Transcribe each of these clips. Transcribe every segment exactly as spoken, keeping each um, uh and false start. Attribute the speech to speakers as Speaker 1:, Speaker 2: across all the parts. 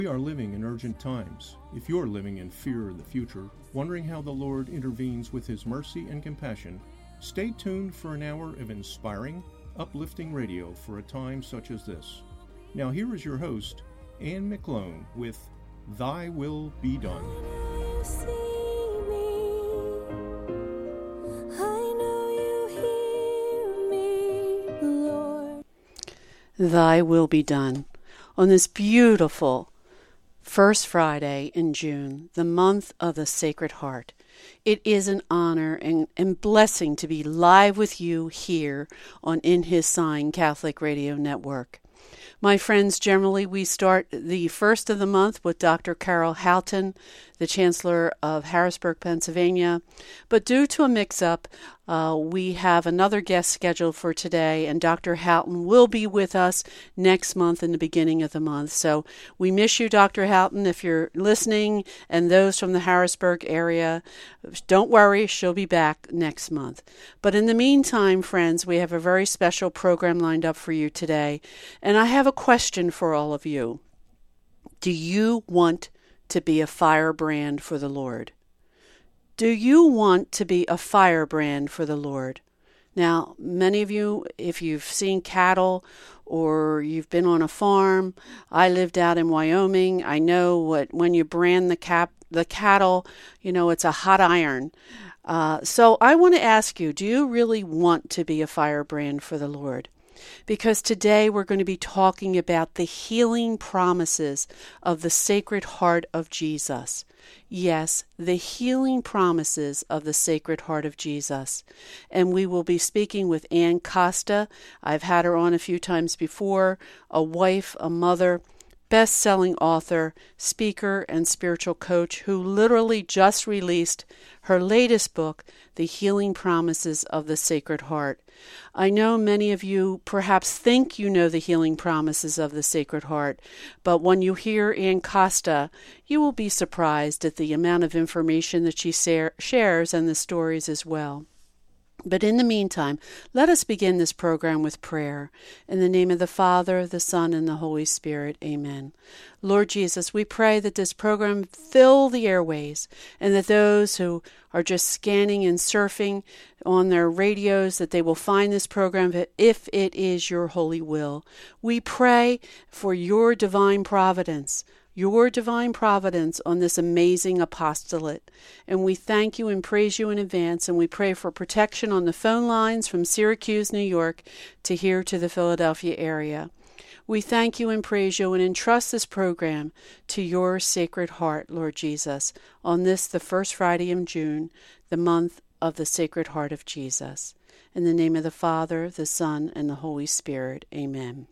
Speaker 1: We are living in urgent times. If you're living in fear of the future, wondering how the Lord intervenes with His mercy and compassion, stay tuned for an hour of inspiring, uplifting radio for a time such as this. Now here is your host, Anne McClone, with Thy Will Be Done.
Speaker 2: Thy will be done. On this beautiful first Friday in June, the month of the Sacred Heart, it is an honor and, and blessing to be live with you here on In His Sign Catholic Radio Network. My friends, generally we start the first of the month with Doctor Carol Houghton, the Chancellor of Harrisburg, Pennsylvania. But due to a mix-up, uh, we have another guest scheduled for today, and Doctor Houghton will be with us next month in the beginning of the month. So we miss you, Doctor Houghton, if you're listening, and those from the Harrisburg area. Don't worry, she'll be back next month. But in the meantime, friends, we have a very special program lined up for you today, and I have a question for all of you. Do you want to be a firebrand for the Lord? Do you want to be a firebrand for the Lord? Now, many of you, if you've seen cattle or you've been on a farm, I lived out in Wyoming. I know what when you brand the cap, the cattle, you know, it's a hot iron. Uh, so I want to ask you, do you really want to be a firebrand for the Lord? Because today we're going to be talking about the healing promises of the Sacred Heart of Jesus. Yes, the healing promises of the Sacred Heart of Jesus. And we will be speaking with Ann Costa. I've had her on a few times before, a wife, a mother, best-selling author, speaker, and spiritual coach who literally just released her latest book, The Healing Promises of the Sacred Heart. I know many of you perhaps think you know the healing promises of the Sacred Heart, but when you hear Ann Costa, you will be surprised at the amount of information that she share, shares and the stories as well. But in the meantime, let us begin this program with prayer. In the name of the Father, the Son, and the Holy Spirit, amen. Lord Jesus, we pray that this program fill the airways and that those who are just scanning and surfing on their radios, that they will find this program if it is your holy will. We pray for your divine providence, your divine providence on this amazing apostolate. And we thank you and praise you in advance, and we pray for protection on the phone lines from Syracuse, New York, to here to the Philadelphia area. We thank you and praise you and entrust this program to your Sacred Heart, Lord Jesus, on this, the first Friday in June, the month of the Sacred Heart of Jesus. In the name of the Father, the Son, and the Holy Spirit, amen.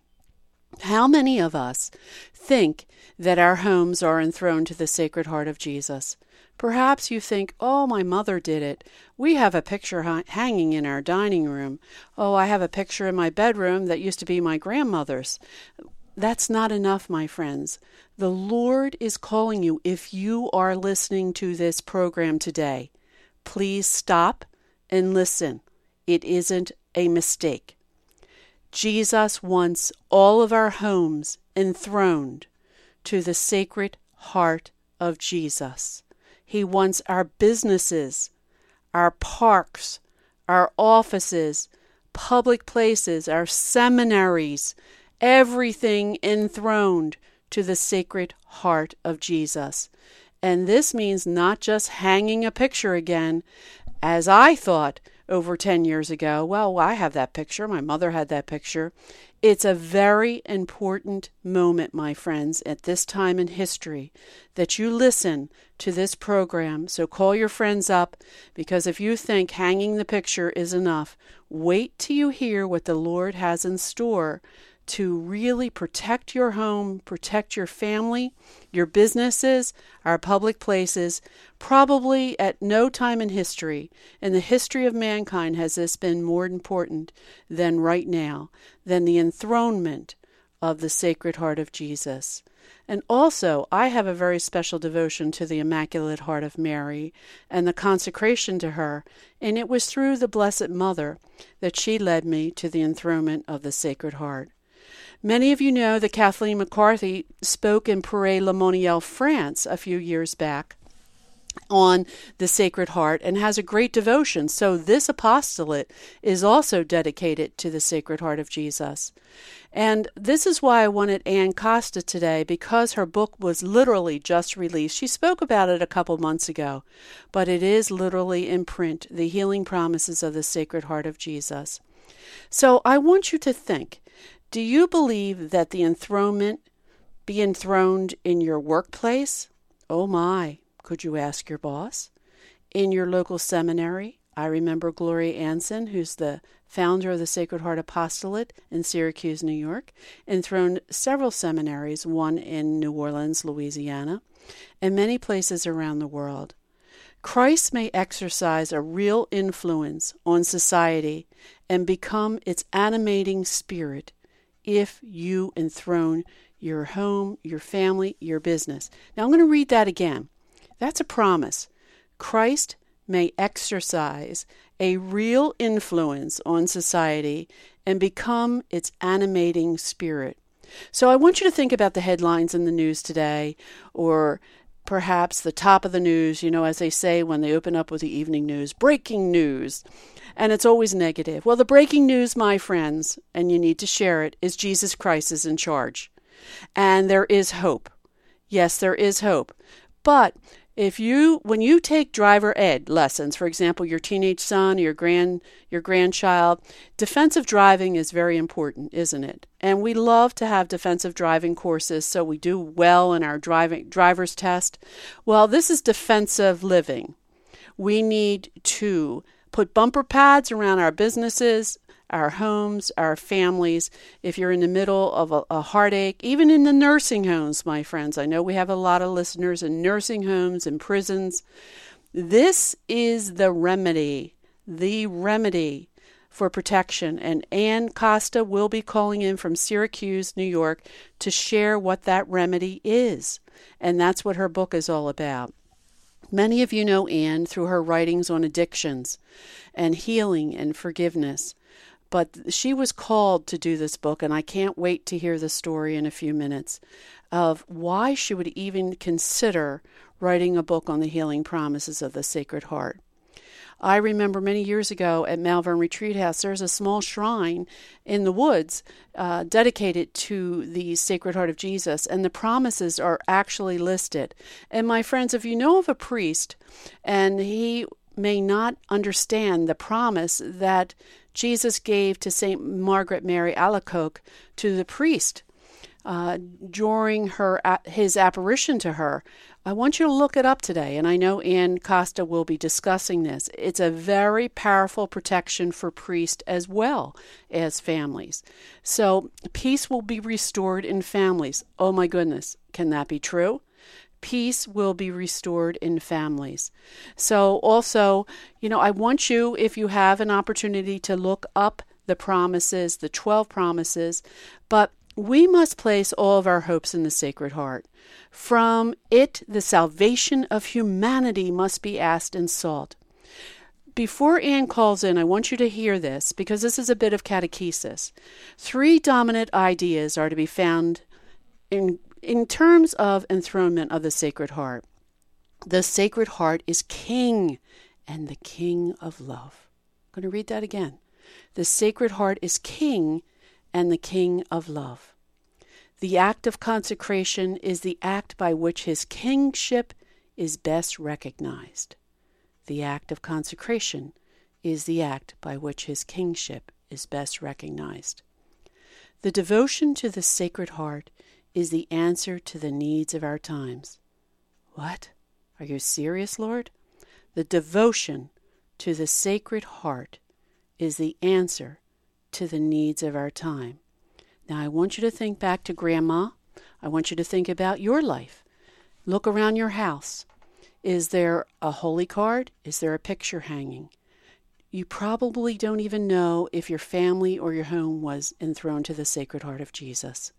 Speaker 2: How many of us think that our homes are enthroned to the Sacred Heart of Jesus? Perhaps you think, oh, my mother did it. We have a picture ha- hanging in our dining room. Oh, I have a picture in my bedroom that used to be my grandmother's. That's not enough, my friends. The Lord is calling you. If you are listening to this program today, please stop and listen. It isn't a mistake. Jesus wants all of our homes enthroned to the Sacred Heart of Jesus. He wants our businesses, our parks, our offices, public places, our seminaries, everything enthroned to the Sacred Heart of Jesus. And this means not just hanging a picture again, as I thought over ten years ago. Well, I have that picture. My mother had that picture. It's a very important moment, my friends, at this time in history, that you listen to this program. So call your friends up, because if you think hanging the picture is enough, wait till you hear what the Lord has in store to really protect your home, protect your family, your businesses, our public places. Probably at no time in history, in the history of mankind, has this been more important than right now, than the enthronement of the Sacred Heart of Jesus. And also, I have a very special devotion to the Immaculate Heart of Mary and the consecration to her, and it was through the Blessed Mother that she led me to the enthronement of the Sacred Heart. Many of you know that Kathleen McCarthy spoke in Paray-le-Monial, France a few years back on the Sacred Heart and has a great devotion. So this apostolate is also dedicated to the Sacred Heart of Jesus. And this is why I wanted Ann Costa today, because her book was literally just released. She spoke about it a couple months ago, but it is literally in print, The Healing Promises of the Sacred Heart of Jesus. So I want you to think, do you believe that the enthronement be enthroned in your workplace? Oh my. Could you ask your boss? In your local seminary? I remember Gloria Anson, who's the founder of the Sacred Heart Apostolate in Syracuse, New York, enthroned several seminaries, one in New Orleans, Louisiana, and many places around the world. Christ may exercise a real influence on society and become its animating spirit if you enthrone your home, your family, your business. Now I'm going to read that again. That's a promise. Christ may exercise a real influence on society and become its animating spirit. So I want you to think about the headlines in the news today, or perhaps the top of the news, you know, as they say when they open up with the evening news, breaking news. And it's always negative. Well, the breaking news, my friends, and you need to share it, is Jesus Christ is in charge. And there is hope. Yes, there is hope. But if you, when you take driver ed lessons, for example, your teenage son or your grand, your grandchild, defensive driving is very important, isn't it? And we love to have defensive driving courses so we do well in our driving driver's test. Well, this is defensive living. We need to put bumper pads around our businesses, our homes, our families. If you're in the middle of a, a heartache, even in the nursing homes, my friends, I know we have a lot of listeners in nursing homes and prisons. This is the remedy, the remedy for protection. And Ann Costa will be calling in from Syracuse, New York, to share what that remedy is. And that's what her book is all about. Many of you know Ann through her writings on addictions and healing and forgiveness. But she was called to do this book, and I can't wait to hear the story in a few minutes of why she would even consider writing a book on the healing promises of the Sacred Heart. I remember many years ago at Malvern Retreat House, there's a small shrine in the woods uh, dedicated to the Sacred Heart of Jesus, and the promises are actually listed. And my friends, if you know of a priest, and he may not understand the promise that Jesus gave to Saint Margaret Mary Alacoque to the priest uh, during her his apparition to her, I want you to look it up today, and I know Ann Costa will be discussing this. It's a very powerful protection for priests as well as families. So peace will be restored in families. Oh my goodness, can that be true? Peace will be restored in families. So also, you know, I want you, if you have an opportunity, to look up the promises, the twelve promises, but we must place all of our hopes in the Sacred Heart. From it, the salvation of humanity must be asked and sought. Before Ann calls in, I want you to hear this, because this is a bit of catechesis. Three dominant ideas are to be found in In terms of enthronement of the Sacred Heart. The Sacred Heart is King and the King of love. I'm going to read that again. The Sacred Heart is King and the King of love. The act of consecration is the act by which his kingship is best recognized. The act of consecration is the act by which his kingship is best recognized. The devotion to the Sacred Heart is the answer to the needs of our times. What? Are you serious, Lord? The devotion to the Sacred Heart is the answer to the needs of our time. Now, I want you to think back to Grandma. I want you to think about your life. Look around your house. Is there a holy card? Is there a picture hanging? You probably don't even know if your family or your home was enthroned to the Sacred Heart of Jesus.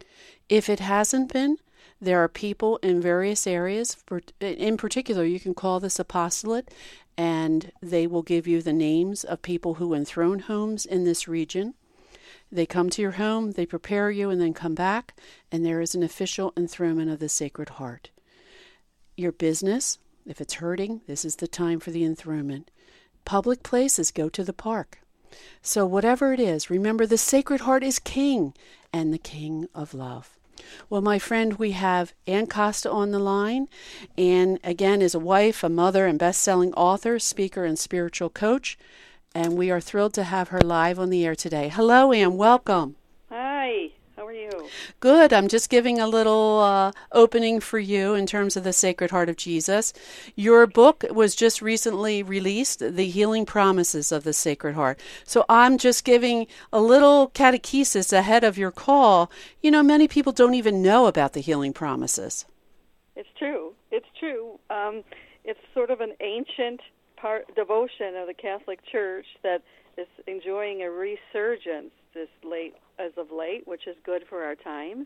Speaker 2: If it hasn't been, there are people in various areas. For, in particular, you can call this apostolate, and they will give you the names of people who enthrone homes in this region. They come to your home, they prepare you, and then come back, and there is an official enthronement of the Sacred Heart. Your business, if it's hurting, this is the time for the enthronement. Public places, go to the park. So whatever it is, remember the Sacred Heart is king and the king of love. Well, my friend, we have Ann Costa on the line. Ann, again, is a wife, a mother, and best-selling author, speaker, and spiritual coach. And we are thrilled to have her live on the air today. Hello, Ann. Welcome.
Speaker 3: Hi. How are you?
Speaker 2: Good. I'm just giving a little uh, opening for you in terms of the Sacred Heart of Jesus. Your book was just recently released, The Healing Promises of the Sacred Heart. So I'm just giving a little catechesis ahead of your call. You know, many people don't even know about the healing promises.
Speaker 3: It's true. It's true. Um, it's sort of an ancient part devotion of the Catholic Church that is enjoying a resurgence this late as of late, which is good for our times.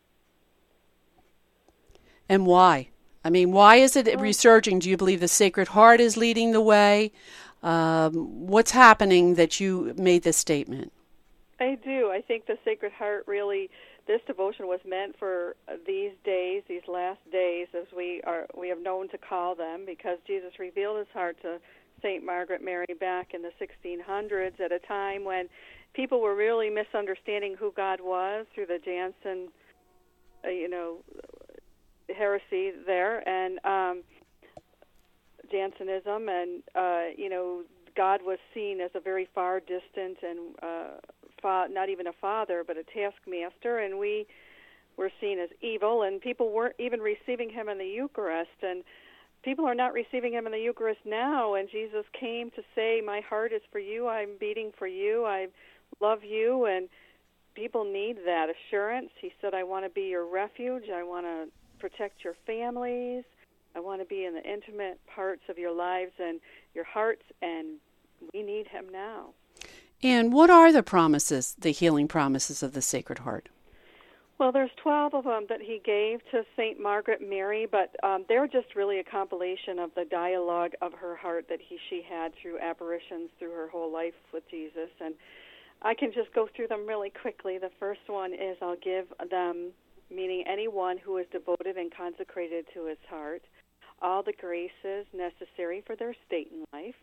Speaker 2: And why? I mean, why is it resurging? Do you believe the Sacred Heart is leading the way? Um, what's happening that you made this statement?
Speaker 3: I do. I think the Sacred Heart really, this devotion was meant for these days, these last days, as we are we have known to call them, because Jesus revealed his heart to Saint Margaret Mary back in the sixteen hundreds at a time when people were really misunderstanding who God was through the Jansen, uh, you know, heresy there, and um, Jansenism, and, uh, you know, God was seen as a very far distant and uh, fa- not even a father, but a taskmaster, and we were seen as evil, and people weren't even receiving him in the Eucharist, and people are not receiving him in the Eucharist now, and Jesus came to say, my heart is for you, I'm beating for you, I love you, and people need that assurance. He said, I want to be your refuge, I want to protect your families, I want to be in the intimate parts of your lives and your hearts, and we need him now.
Speaker 2: And what are the promises, the healing promises of the Sacred Heart?
Speaker 3: Well, there's twelve of them that he gave to Saint Margaret Mary, but um, they're just really a compilation of the dialogue of her heart that he she had through apparitions through her whole life with Jesus. And I can just go through them really quickly. The first one is, I'll give them, meaning anyone who is devoted and consecrated to his heart, all the graces necessary for their state in life.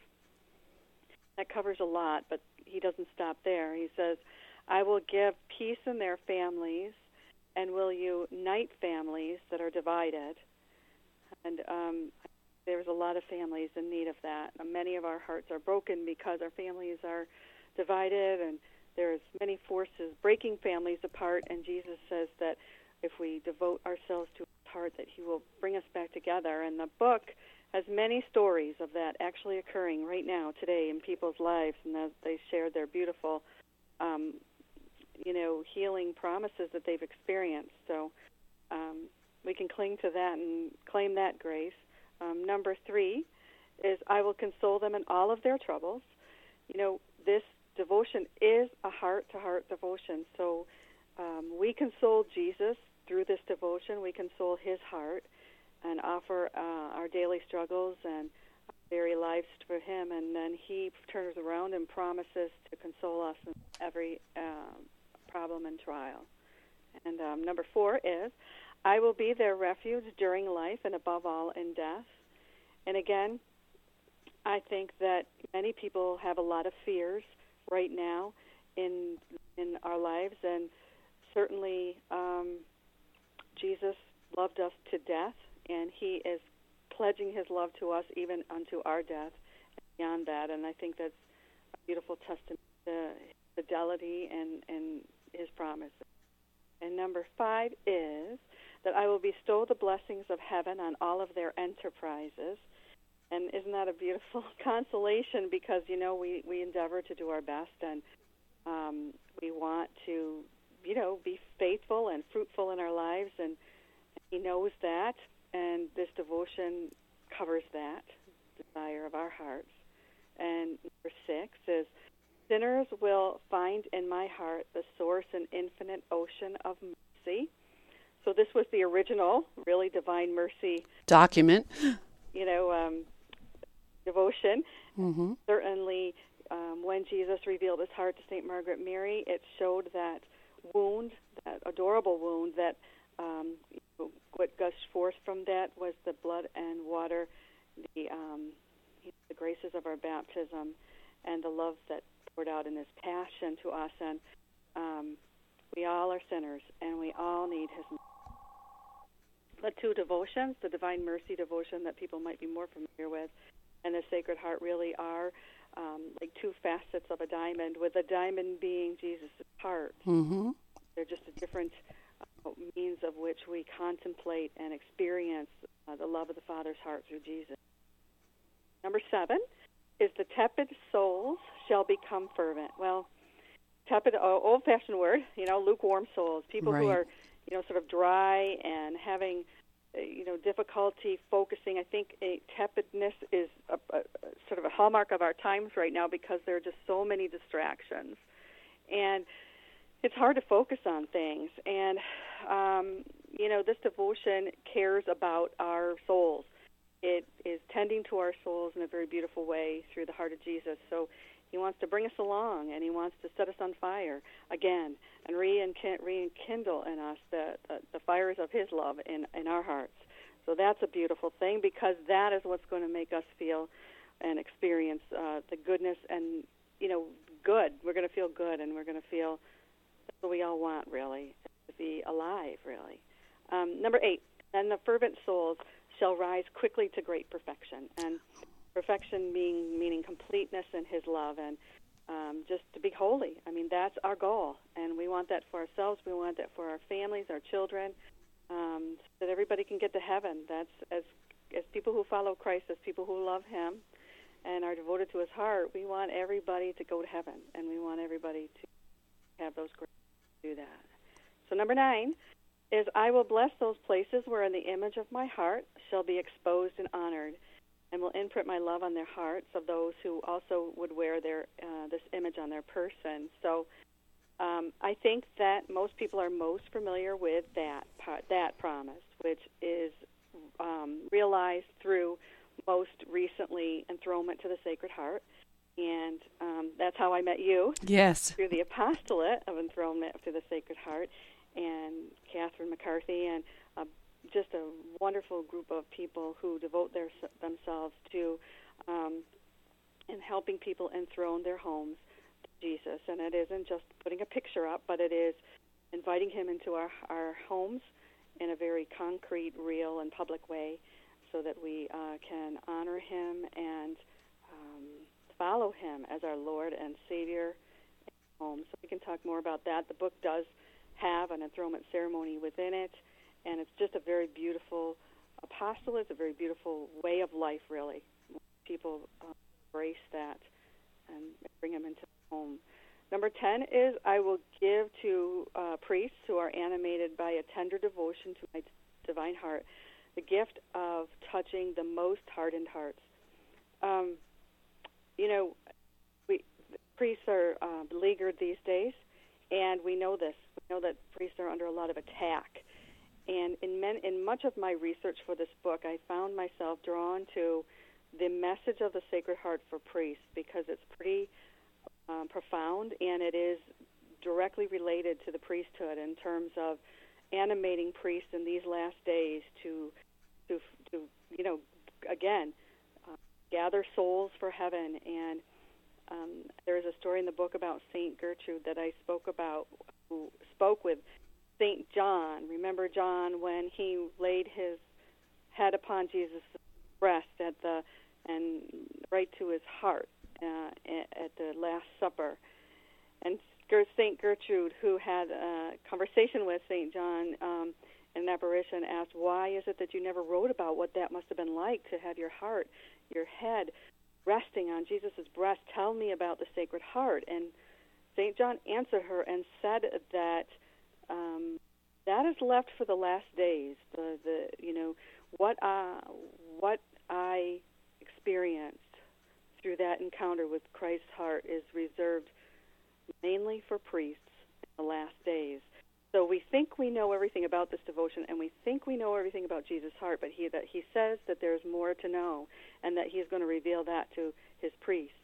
Speaker 3: That covers a lot, but he doesn't stop there. He says, I will give peace in their families, and will unite families that are divided. And um, there's a lot of families in need of that. Many of our hearts are broken because our families are divided, and there's many forces breaking families apart, and Jesus says that if we devote ourselves to his heart, that he will bring us back together. And the book has many stories of that actually occurring right now, today, in people's lives, and as they shared their beautiful um, you know, healing promises that they've experienced. So um, we can cling to that and claim that grace. Um, number three is, I will console them in all of their troubles. You know, this devotion is a heart-to-heart devotion. So um, we console Jesus through this devotion. We console his heart and offer uh, our daily struggles and very lives for him. And then he turns around and promises to console us in every um, problem and trial. And um, number four is, I will be their refuge during life and above all in death. And again, I think that many people have a lot of fears right now in in our lives, and certainly um, Jesus loved us to death, and he is pledging his love to us even unto our death and beyond that. And I think that's a beautiful testament to his fidelity and, and his promises. And number five is that I will bestow the blessings of heaven on all of their enterprises. And isn't that a beautiful consolation? Because, you know, we, we endeavor to do our best, and um, we want to, you know, be faithful and fruitful in our lives, and he knows that, and this devotion covers that desire of our hearts. And number six is, sinners will find in my heart the source and infinite ocean of mercy. So this was the original, really divine mercy
Speaker 2: document,
Speaker 3: you know, um, devotion.
Speaker 2: Mm-hmm.
Speaker 3: Certainly um, when Jesus revealed his heart to Saint Margaret Mary, it showed that wound, that adorable wound, that um, what gushed forth from that was the blood and water, the um, the graces of our baptism, and the love that poured out in his passion to us. And um, we all are sinners, and we all need his mercy. The two devotions, the Divine Mercy devotion that people might be more familiar with, and the Sacred Heart really are um, like two facets of a diamond, with the diamond being Jesus' heart.
Speaker 2: Mm-hmm.
Speaker 3: They're just a different uh, means of which we contemplate and experience uh, the love of the Father's heart through Jesus. Number seven is the tepid souls shall become fervent. Well, tepid, uh, old-fashioned word, you know, lukewarm souls, people
Speaker 2: right.
Speaker 3: who are, you know, sort of dry and having, uh, you know, difficulty focusing. I think a tepidness is a, a, a sort of a hallmark of our times right now because there are just so many distractions. And it's hard to focus on things. And, um, you know, this devotion cares about our souls. It is tending to our souls in a very beautiful way through the heart of Jesus. So he wants to bring us along, and he wants to set us on fire again and rekindle in us the, the, the fires of his love in, in our hearts. So that's a beautiful thing, because that is what's going to make us feel and experience uh, the goodness and, you know, good. We're going to feel good, and we're going to feel that's what we all want, really, to be alive, really. Um, number eight, and the fervent souls shall rise quickly to great perfection. And perfection being meaning completeness in his love, and um, just to be holy. I mean, that's our goal, and we want that for ourselves. We want that for our families, our children, um, so that everybody can get to heaven. That's as as people who follow Christ, as people who love him and are devoted to his heart, we want everybody to go to heaven, and we want everybody to have those graces to do that. So number nine is, I will bless those places wherein the image of my heart shall be exposed and honored, and will imprint my love on their hearts of those who also would wear their uh, this image on their person. So um, I think that most people are most familiar with that part, that promise, which is um, realized through most recently enthronement to the Sacred Heart. And um, that's how I met you.
Speaker 2: Yes.
Speaker 3: Through the apostolate of enthronement to the Sacred Heart, and Catherine McCarthy, and uh, just a wonderful group of people who devote their, themselves to um, in helping people enthrone their homes to Jesus. And it isn't just putting a picture up, but it is inviting him into our, our homes in a very concrete, real, and public way, so that we uh, can honor him and um, follow him as our Lord and Savior in home. So we can talk more about that. The book does have an enthronement ceremony within it, and it's just a very beautiful apostolate. It's a very beautiful way of life, really. People uh, embrace that and bring them into the home. Number ten is, I will give to uh, priests who are animated by a tender devotion to my divine heart the gift of touching the most hardened hearts. Um, you know, we priests are uh, beleaguered these days, and we know this. We know that priests are under a lot of attack. And in, men, in much of my research for this book, I found myself drawn to the message of the Sacred Heart for priests, because it's pretty um, profound, and it is directly related to the priesthood in terms of animating priests in these last days to, to, to you know, again, uh, gather souls for heaven. And um, there's a story in the book about Saint Gertrude that I spoke about, who spoke with Saint John. Remember John when he laid his head upon Jesus' breast at the and right to his heart uh, at the Last Supper. And Saint Gertrude, who had a conversation with Saint John um, in an apparition, asked, why is it that you never wrote about what that must have been like to have your heart, your head, resting on Jesus' breast? Tell me about the Sacred Heart. And Saint John answered her and said that um, that is left for the last days. The, the you know, what, uh, what I experienced through that encounter with Christ's heart is reserved mainly for priests in the last days. So we think we know everything about this devotion, and we think we know everything about Jesus' heart, but he that he says that there's more to know, and that he's going to reveal that to his priests,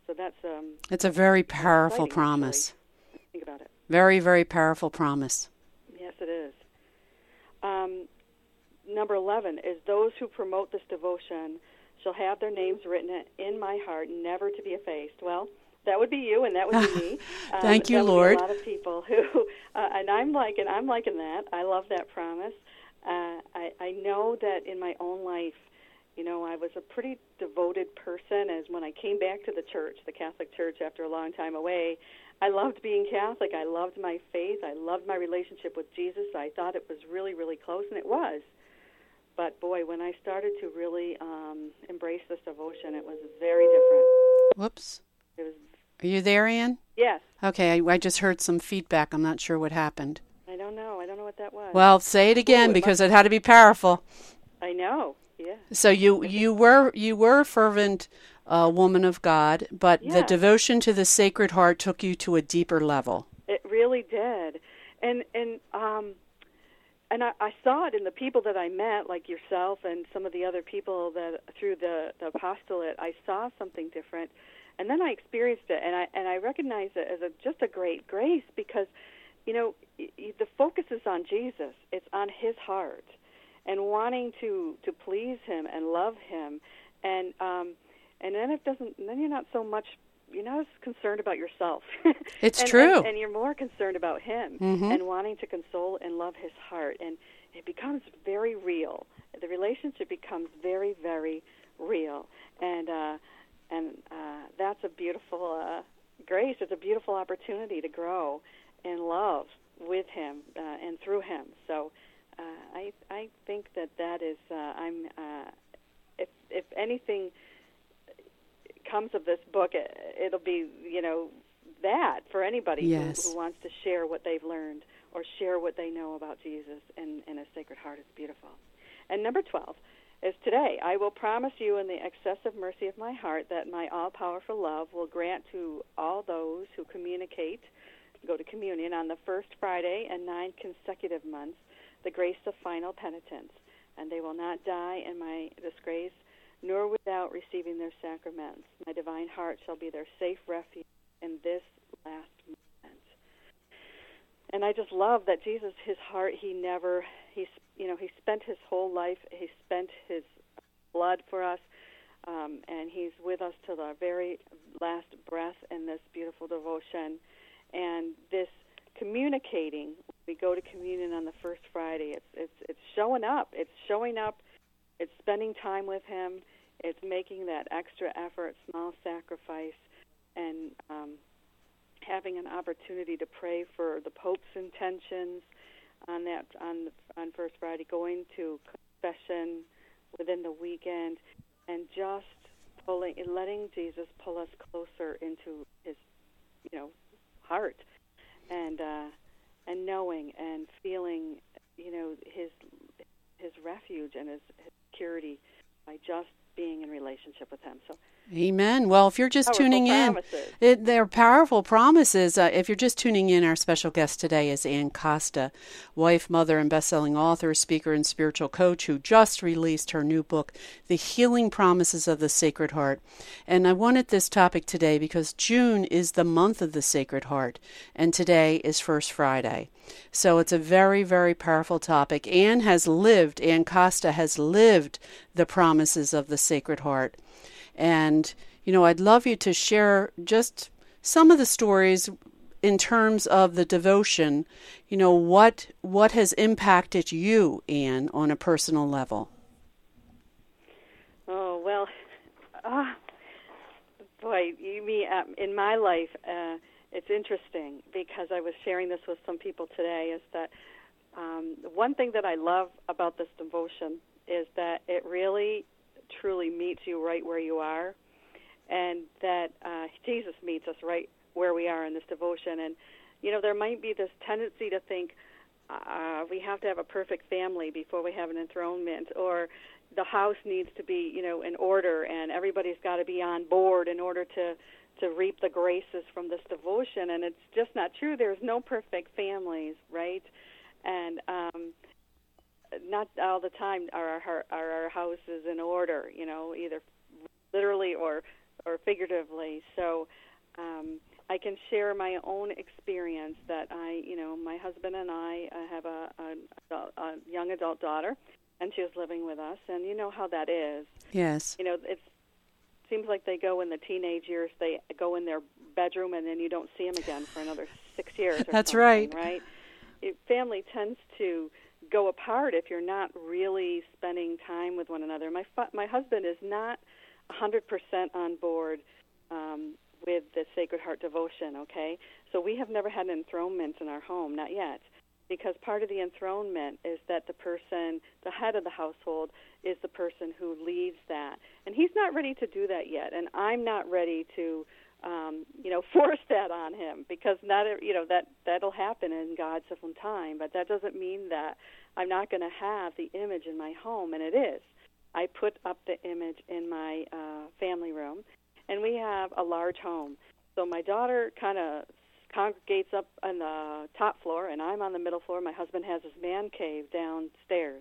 Speaker 3: So that's um.
Speaker 2: It's a very powerful
Speaker 3: exciting,
Speaker 2: promise.
Speaker 3: Actually. Think about it.
Speaker 2: Very, very powerful promise.
Speaker 3: Yes, it is. Um, number eleven is those who promote this devotion shall have their names written in my heart, never to be effaced. Well, that would be you, and that would be me. Um,
Speaker 2: Thank you,
Speaker 3: that would
Speaker 2: Lord.
Speaker 3: Be a lot of people who, uh, and I'm liking, I'm liking that. I love that promise. Uh, I, I know that in my own life, you know, I was a pretty devoted person. As when I came back to the church, the Catholic Church, after a long time away, I loved being Catholic. I loved my faith. I loved my relationship with Jesus. I thought it was really, really close, and it was. But boy, when I started to really um, embrace this devotion, it was very different.
Speaker 2: Whoops.
Speaker 3: It was.
Speaker 2: Are you there, Ann?
Speaker 3: Yes.
Speaker 2: Okay, I, I just heard some feedback. I'm not sure what happened.
Speaker 3: I don't know. I don't know what that was.
Speaker 2: Well, say it again
Speaker 3: Ooh, it
Speaker 2: because
Speaker 3: must...
Speaker 2: it had to be powerful.
Speaker 3: I know. Yeah.
Speaker 2: So you you were you were a fervent uh, woman of God, but
Speaker 3: yeah.
Speaker 2: the devotion to the Sacred Heart took you to a deeper level.
Speaker 3: It really did, and and um, and I, I saw it in the people that I met, like yourself and some of the other people that through the, the apostolate. I saw something different, and then I experienced it, and I and I recognized it as a, just a great grace because, you know, y- y- the focus is on Jesus. It's on His heart, and wanting to, to please Him and love Him, and um, and then it doesn't. Then you're not so much. You're not as concerned about yourself.
Speaker 2: It's
Speaker 3: and,
Speaker 2: true.
Speaker 3: And, and you're more concerned about Him
Speaker 2: mm-hmm.
Speaker 3: and wanting to console and love His heart. And it becomes very real. The relationship becomes very, very real. And uh, and uh, that's a beautiful uh, grace. It's a beautiful opportunity to grow in love with Him uh, and through Him. So uh, I I think that that is, uh, I'm, uh, if if anything comes of this book, it, it'll be, you know, that for anybody
Speaker 2: yes.
Speaker 3: who, who wants to share what they've learned or share what they know about Jesus and, and His Sacred Heart. It's beautiful. And number twelve is today, I will promise you in the excessive mercy of my heart that my all-powerful love will grant to all those who communicate, go to communion on the first Friday and nine consecutive months, the grace of final penitence, and they will not die in my disgrace, nor without receiving their sacraments. My divine heart shall be their safe refuge in this last moment. And I just love that Jesus, His heart, He never, He's, you know, He spent His whole life, He spent His blood for us, um, and He's with us till our very last breath in this beautiful devotion. And this communicating, we go to communion on the first Friday, it's, it's, it's showing up, it's showing up, it's spending time with Him. It's making that extra effort, small sacrifice, and um, having an opportunity to pray for the Pope's intentions on that on on First Friday, going to confession within the weekend, and just pulling, letting Jesus pull us closer into His, you know, heart, and uh, and knowing and feeling, you know, His His refuge and His, his security by just being in relationship with Him. So,
Speaker 2: amen. Well, if you're just
Speaker 3: powerful
Speaker 2: tuning
Speaker 3: promises.
Speaker 2: in, it, they're powerful promises. Uh, if you're just tuning in, our special guest today is Ann Costa, wife, mother, and best-selling author, speaker, and spiritual coach who just released her new book, The Healing Promises of the Sacred Heart. And I wanted this topic today because June is the month of the Sacred Heart, and today is First Friday. So it's a very, very powerful topic. Ann has lived, Ann Costa has lived the promises of the Sacred Heart. And, you know, I'd love you to share just some of the stories in terms of the devotion. You know, what what has impacted you, Ann, on a personal level?
Speaker 3: Oh, well, ah, boy, you mean um, in my life, uh, it's interesting because I was sharing this with some people today, is that um, one thing that I love about this devotion is that it really truly meets you right where you are, and that uh, Jesus meets us right where we are in this devotion. And, you know, there might be this tendency to think uh, we have to have a perfect family before we have an enthronement, or the house needs to be, you know, in order, and everybody's got to be on board in order to, to reap the graces from this devotion. And it's just not true. There's no perfect families, right? And um not all the time are our, are our houses in order, you know, either literally or or figuratively. So um, I can share my own experience that I, you know, my husband and I uh, have a, a, a young adult daughter, and she was living with us, and you know how that is.
Speaker 2: Yes.
Speaker 3: You know, it seems like they go in the teenage years, they go in their bedroom, and then you don't see them again for another six years or
Speaker 2: That's
Speaker 3: something,
Speaker 2: right.
Speaker 3: right? It, family tends to go apart if you're not really spending time with one another. My fu- my husband is not one hundred percent on board um, with the Sacred Heart devotion, okay? So we have never had an enthronement in our home, not yet, because part of the enthronement is that the person, the head of the household, is the person who leads that. And he's not ready to do that yet, and I'm not ready to, um, you know, force that on him, because not, you know, that, that'll happen in God's own time, but that doesn't mean that I'm not going to have the image in my home, and it is. I put up the image in my uh, family room, and we have a large home. So my daughter kind of congregates up on the top floor, and I'm on the middle floor. My husband has his man cave downstairs.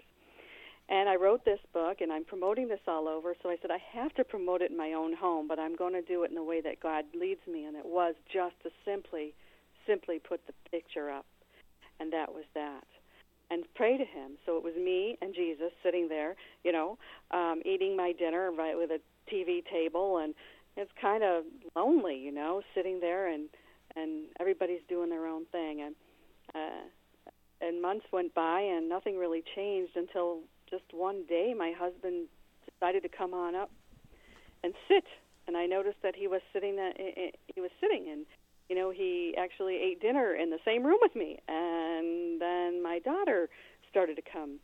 Speaker 3: And I wrote this book, and I'm promoting this all over, so I said I have to promote it in my own home, but I'm going to do it in the way that God leads me, and it was just to simply, simply put the picture up, and that was that, and pray to him. So it was me and Jesus sitting there, you know, um, eating my dinner right with a T V table, and it's kind of lonely, you know, sitting there, and and everybody's doing their own thing. And uh, and months went by, and nothing really changed until just one day my husband decided to come on up and sit. And I noticed that he was sitting. That he was sitting, and you know, he actually ate dinner in the same room with me. And then my daughter started to come,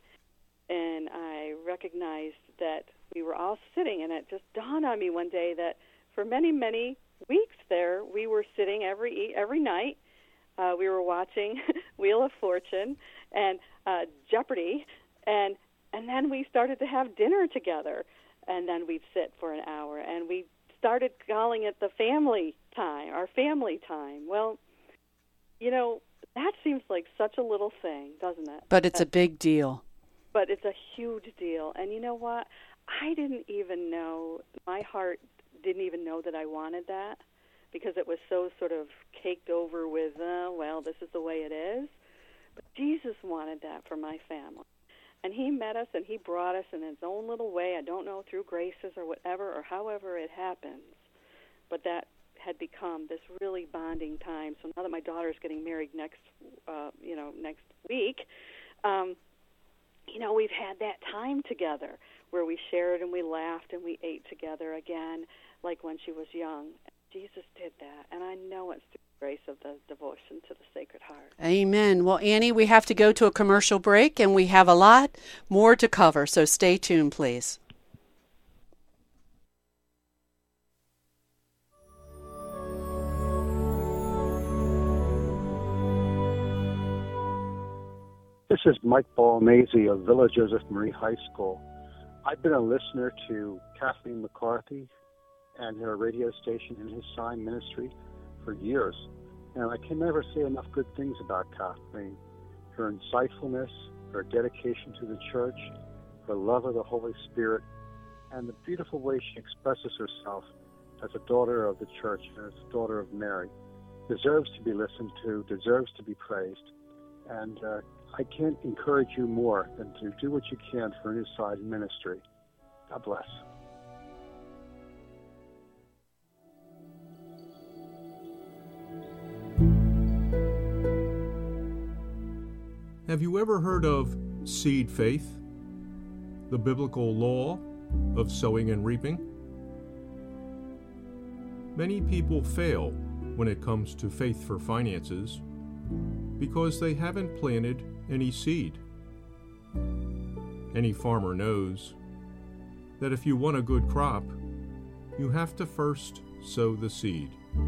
Speaker 3: and I recognized that we were all sitting. And it just dawned on me one day that for many, many weeks there, we were sitting every every night. Uh, we were watching Wheel of Fortune and uh, Jeopardy, and and then we started to have dinner together, and then we'd sit for an hour, and we started calling it the family time, our family time. Well, you know, that seems like such a little thing, doesn't it?
Speaker 2: But it's a big deal.
Speaker 3: But it's a huge deal, and you know what? I didn't even know, my heart didn't even know that I wanted that, because it was so sort of caked over with, uh, well, this is the way it is. But Jesus wanted that for my family. And he met us, and he brought us in his own little way. I don't know, through graces or whatever, or however it happens. But that had become this really bonding time. So now that my daughter's getting married next, uh, you know, next week, um, you know, we've had that time together where we shared and we laughed and we ate together again, like when she was young. Jesus did that, and I know it's through the grace of the devotion to the Sacred Heart.
Speaker 2: Amen. Well, Annie, we have to go to a commercial break, and we have a lot more to cover, so stay tuned, please.
Speaker 4: This is Mike Balmazzi of Villa Joseph Marie High School. I've been a listener to Kathleen McCarthy and her radio station and his sign ministry for years. And I can never say enough good things about Kathleen. Her insightfulness, her dedication to the church, her love of the Holy Spirit, and the beautiful way she expresses herself as a daughter of the church and as a daughter of Mary deserves to be listened to, deserves to be praised. And uh, I can't encourage you more than to do what you can for New Side ministry. God bless.
Speaker 1: Have you ever heard of seed faith, the biblical law of sowing and reaping? Many people fail when it comes to faith for finances because they haven't planted any seed. Any farmer knows that if you want a good crop, you have to first sow the seed.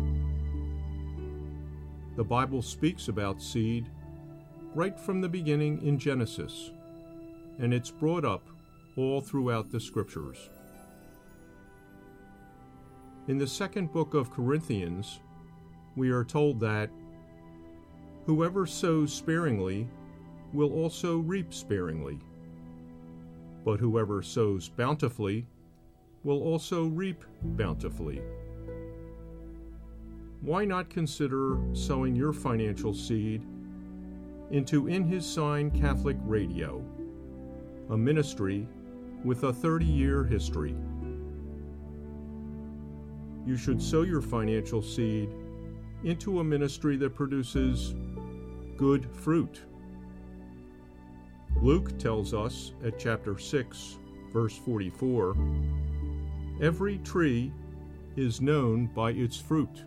Speaker 1: The Bible speaks about seed right from the beginning in Genesis, and it's brought up all throughout the Scriptures. In the second book of Corinthians, we are told that whoever sows sparingly will also reap sparingly, but whoever sows bountifully will also reap bountifully. why not consider sowing your financial seed into In His Sign Catholic Radio, a ministry with a thirty-year history. You should sow your financial seed into a ministry that produces good fruit. Luke tells us at chapter six, verse forty-four, every tree is known by its fruit.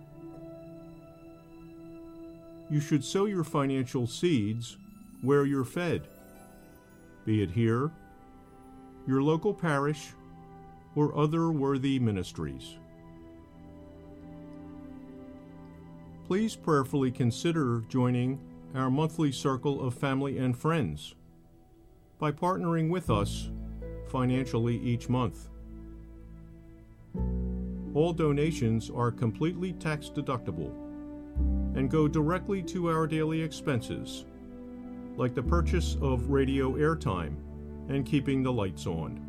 Speaker 1: You should sow your financial seeds where you're fed, be it here, your local parish, or other worthy ministries. Please prayerfully consider joining our monthly circle of family and friends by partnering with us financially each month. All donations are completely tax deductible and go directly to our daily expenses, like the purchase of radio airtime and keeping the lights on.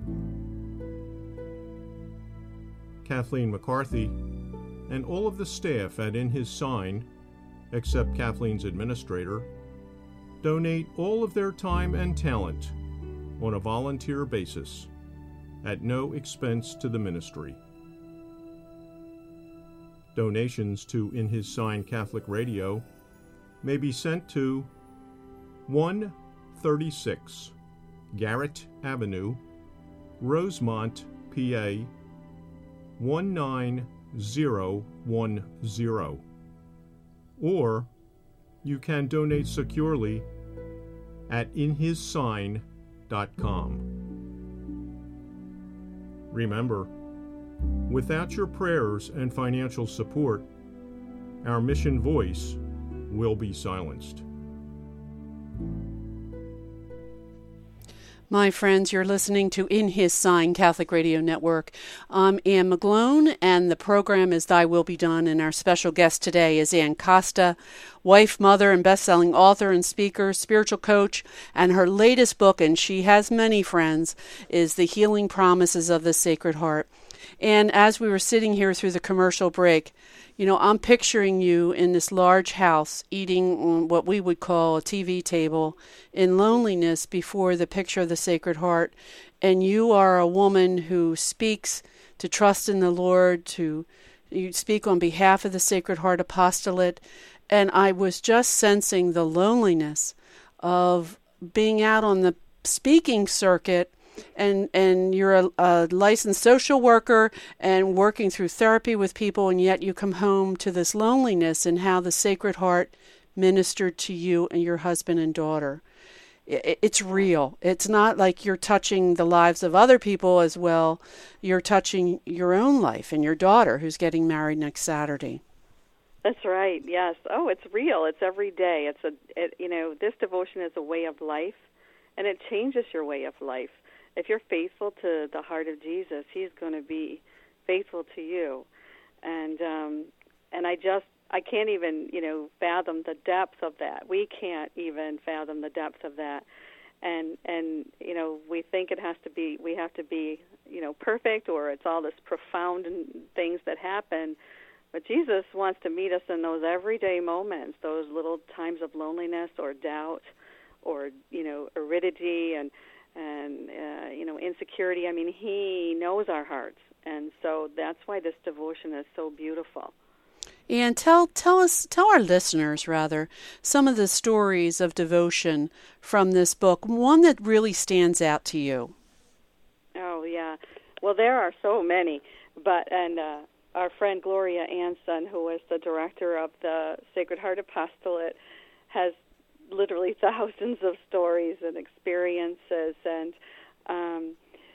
Speaker 1: Kathleen McCarthy and all of the staff at In His Sign, except Kathleen's administrator, donate all of their time and talent on a volunteer basis at no expense to the ministry. Donations to In His Sign Catholic Radio may be sent to one thirty-six Garrett Avenue, Rosemont, P A one nine zero one zero, or you can donate securely at in his sign dot com. Remember, without your prayers and financial support, our mission voice will be silenced.
Speaker 2: My friends, you're listening to In His Sign Catholic Radio Network. I'm Anne McGlone, and the program is Thy Will Be Done, and our special guest today is Ann Costa, wife, mother, and best-selling author and speaker, spiritual coach, and her latest book, and she has many friends, is The Healing Promises of the Sacred Heart. And as we were sitting here through the commercial break, you know, I'm picturing you in this large house eating on what we would call a T V table in loneliness before the picture of the Sacred Heart. And you are a woman who speaks to trust in the Lord, to you speak on behalf of the Sacred Heart Apostolate. And I was just sensing the loneliness of being out on the speaking circuit. And and you're a, a licensed social worker and working through therapy with people, and yet you come home to this loneliness and how the Sacred Heart ministered to you and your husband and daughter. It, it's real. It's not like you're touching the lives of other people as well. You're touching your own life and your daughter, who's getting married next Saturday.
Speaker 3: That's right. Yes. Oh, it's real. It's every day. It's a it, you know, this devotion is a way of life, and it changes your way of life. If you're faithful to the heart of Jesus, He's going to be faithful to you. And um, and I just, I can't even, you know, fathom the depth of that. We can't even fathom the depth of that. And, and you know, we think it has to be, we have to be, you know, perfect, or it's all this profound things that happen. But Jesus wants to meet us in those everyday moments, those little times of loneliness or doubt or, you know, aridity and, and uh, you know, insecurity. I mean, He knows our hearts, and so that's why this devotion is so beautiful.
Speaker 2: And tell tell us, tell our listeners rather, some of the stories of devotion from this book. One that really stands out to you.
Speaker 3: Oh yeah, well there are so many, but and uh, our friend Gloria Anson, who is the director of the Sacred Heart Apostolate, has literally thousands of stories and experiences, and um,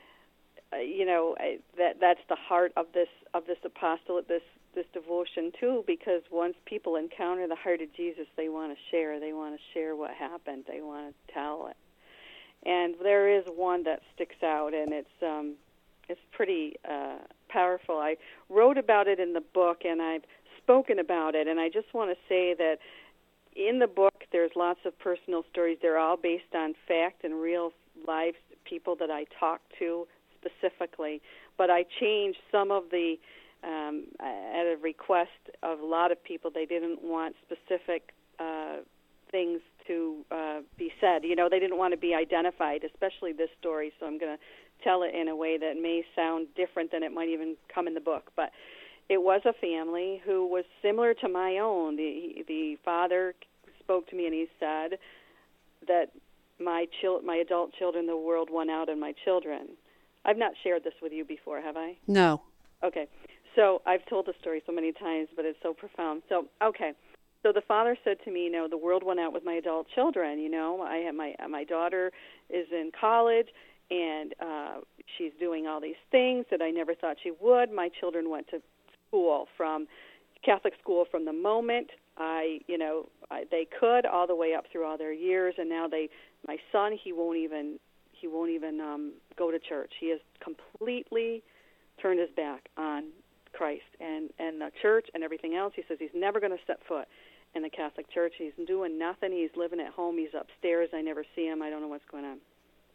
Speaker 3: you know that that's the heart of this of this apostolate, this this devotion too. Because once people encounter the heart of Jesus, they want to share. They want to share what happened. They want to tell it. And there is one that sticks out, and it's um, it's pretty uh, powerful. I wrote about it in the book, and I've spoken about it, and I just want to say that in the book, there's lots of personal stories. They're all based on fact and real lives, people that I talked to specifically. But I changed some of the um, at a request of a lot of people. They didn't want specific uh, things to uh, be said. You know, they didn't want to be identified, especially this story, so I'm going to tell it in a way that may sound different than it might even come in the book. But it was a family who was similar to my own. The, the father spoke to me and he said that my chil- my adult children, the world won out on my children. I've not shared this with you before, have I?
Speaker 2: No.
Speaker 3: Okay. So I've told the story so many times, but it's so profound. So, okay. So the father said to me, you know, the world went out with my adult children. You know, I have my my daughter is in college, and uh, she's doing all these things that I never thought she would. My children went to school, from Catholic school from the moment I, you know, I, they could, all the way up through all their years, and now they, my son, he won't even he won't even um, go to church. He has completely turned his back on Christ and and the church and everything else. He says he's never going to step foot in the Catholic Church. He's doing nothing. He's living at home. He's upstairs. I never see him. I don't know what's going on.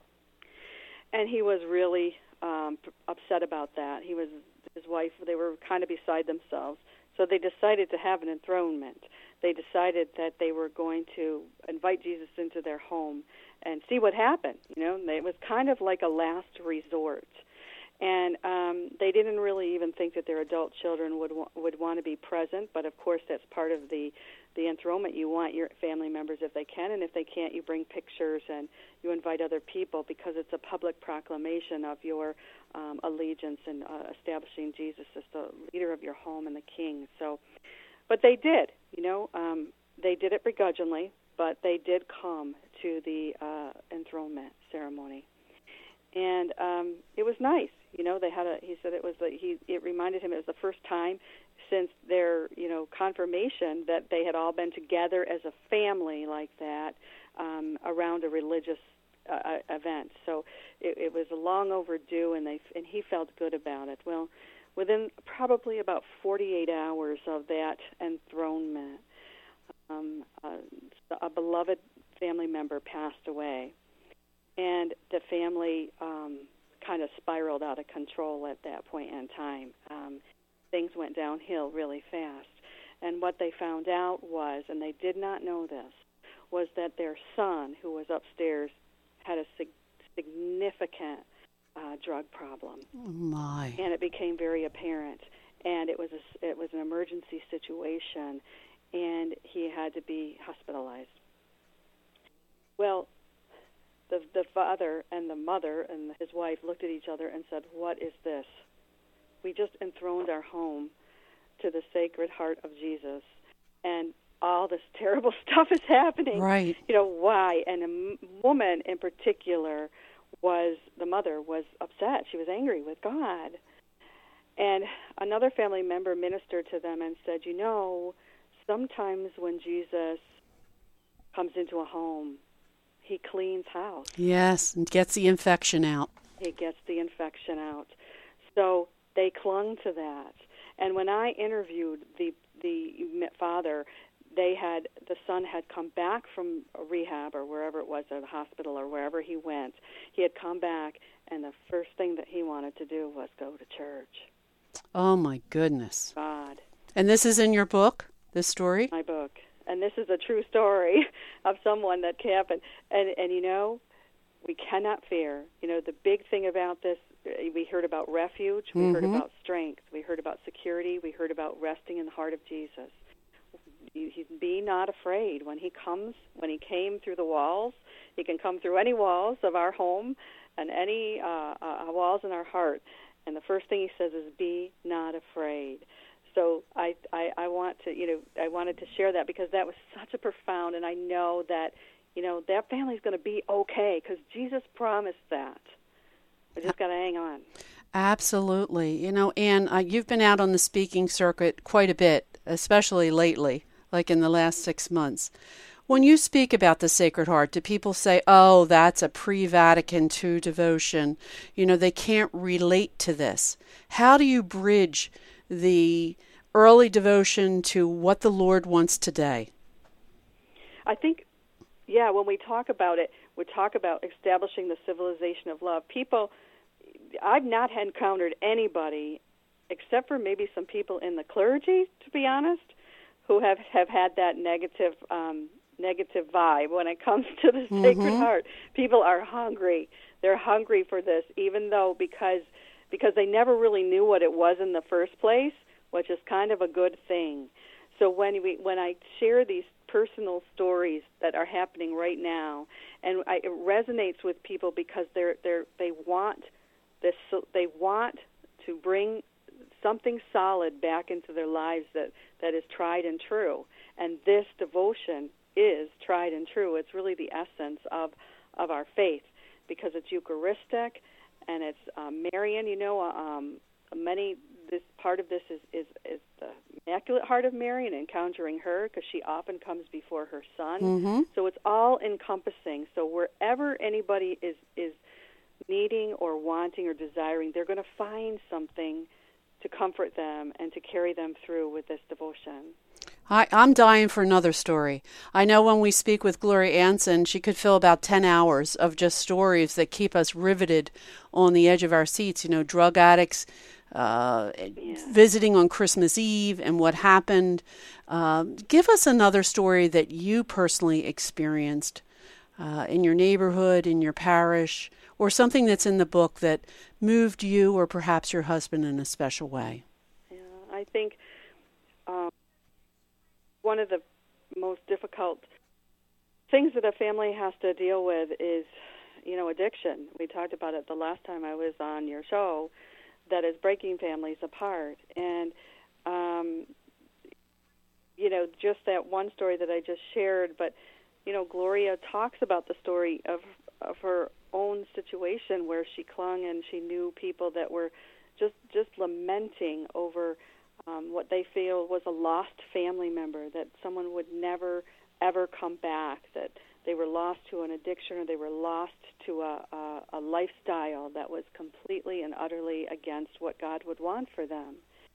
Speaker 3: And he was really um, upset about that. He was, his wife, they were kind of beside themselves. So they decided to have an enthronement. They decided that they were going to invite Jesus into their home and see what happened. You know, it was kind of like a last resort. And um, they didn't really even think that their adult children would wa- would want to be present. But of course, that's part of the the enthronement. You want your family members if they can, and if they can't, you bring pictures and you invite other people, because it's a public proclamation of your um, allegiance and uh, establishing Jesus as the leader of your home and the king. So, but they did. You know, um, they did it begrudgingly, but they did come to the uh, enthronement ceremony, and um, it was nice. You know, they had a. He said it was. The, he. It reminded him it was the first time since their, you know, confirmation that they had all been together as a family like that um, around a religious uh, event. So it, it was long overdue, and they and he felt good about it. Well, within probably about forty-eight hours of that enthronement, um, uh, a beloved family member passed away, and the family. Um, kind of spiraled out of control at that point in time. Um, things went downhill really fast. And what they found out was, and they did not know this, was that their son, who was upstairs, had a sig- significant uh, drug problem.
Speaker 2: Oh my.
Speaker 3: And it became very apparent. And it was a, it was an emergency situation, and he had to be hospitalized. Well, The, the father and the mother and his wife looked at each other and said, "What is this? We just enthroned our home to the Sacred Heart of Jesus, and all this terrible stuff is happening.
Speaker 2: Right.
Speaker 3: You know, why?" And a m- woman in particular was, the mother was upset. She was angry with God. And another family member ministered to them and said, "You know, sometimes when Jesus comes into a home, he cleans house.
Speaker 2: Yes, and gets the infection out.
Speaker 3: He gets the infection out." So they clung to that. And when I interviewed the the father, they had the son had come back from rehab or wherever it was, or the hospital or wherever he went. He had come back, and the first thing that he wanted to do was go to church.
Speaker 2: Oh my goodness.
Speaker 3: God.
Speaker 2: And this is in your book, this story?
Speaker 3: My book. And this is a true story of someone that happened. And, and, you know, we cannot fear. You know, the big thing about this, we heard about refuge, we
Speaker 2: mm-hmm.
Speaker 3: heard about strength, we heard about security, we heard about resting in the heart of Jesus. You, you, be not afraid. When he comes, when he came through the walls, he can come through any walls of our home and any uh, uh, walls in our heart. And the first thing he says is, "Be not afraid." So I, I, I want to, you know, I wanted to share that because that was such a profound, and I know that, you know, that family's going to be okay because Jesus promised that. I just got to hang on.
Speaker 2: Absolutely. You know, Ann, uh, you've been out on the speaking circuit quite a bit, especially lately, like in the last six months. When you speak about the Sacred Heart, do people say, "Oh, that's a pre-Vatican two devotion"? You know, they can't relate to this. How do you bridge the early devotion to what the Lord wants today?
Speaker 3: I think, yeah, when we talk about it, we talk about establishing the civilization of love. People, I've not encountered anybody except for maybe some people in the clergy, to be honest, who have, have had that negative um, negative vibe when it comes to the mm-hmm. Sacred Heart. People are hungry. They're hungry for this, even though because because they never really knew what it was in the first place, which is kind of a good thing. So when we when I share these personal stories that are happening right now, and I, it resonates with people because they're they're they want this they want to bring something solid back into their lives that, that is tried and true. And this devotion is tried and true. It's really the essence of, of our faith because it's Eucharistic and it's um, Marian. You know, um, many this part of this is, is, is the Immaculate Heart of Mary and encountering her because she often comes before her Son.
Speaker 2: Mm-hmm.
Speaker 3: So it's all encompassing. So wherever anybody is is needing or wanting or desiring, they're going to find something to comfort them and to carry them through with this devotion.
Speaker 2: I, I'm dying for another story. I know when we speak with Gloria Anson, she could fill about ten hours of just stories that keep us riveted on the edge of our seats. You know, drug addicts uh, yeah. visiting on Christmas Eve and what happened. Uh, give us another story that you personally experienced uh, in your neighborhood, in your parish, or something that's in the book that moved you or perhaps your husband in a special way.
Speaker 3: Yeah, I think um, one of the most difficult things that a family has to deal with is, you know, addiction. We talked about it the last time I was on your show, that is breaking families apart. And, um, you know, just that one story that I just shared, but, you know, Gloria talks about the story of of her own situation where she clung and she knew people that were just just lamenting over um, what they feel was a lost family member, that someone would never, ever come back, that they were lost to an addiction or they were lost to a, a, a lifestyle that was completely and utterly against what God would want for them.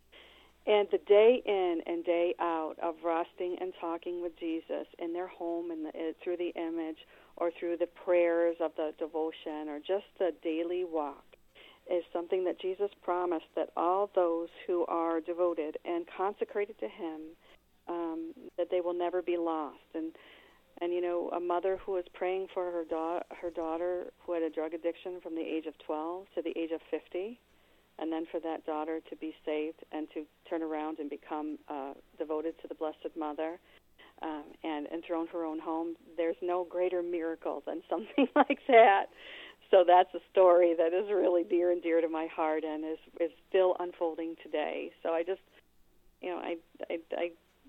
Speaker 3: And the day in and day out of resting and talking with Jesus in their home and the, through the image or through the prayers of the devotion or just the daily walk is something that Jesus promised that all those who are devoted and consecrated to Him, um, that they will never be lost. And, and you know, a mother who was praying for her, da- her daughter who had a drug addiction from the age of twelve to the age of fifty, and then for that daughter to be saved and to turn around and become uh, devoted to the Blessed Mother um, and enthrone her own home, there's no greater miracle than something like that. So that's a story that is really dear and dear to my heart and is, is still unfolding today. So I just, you know, I, I, I,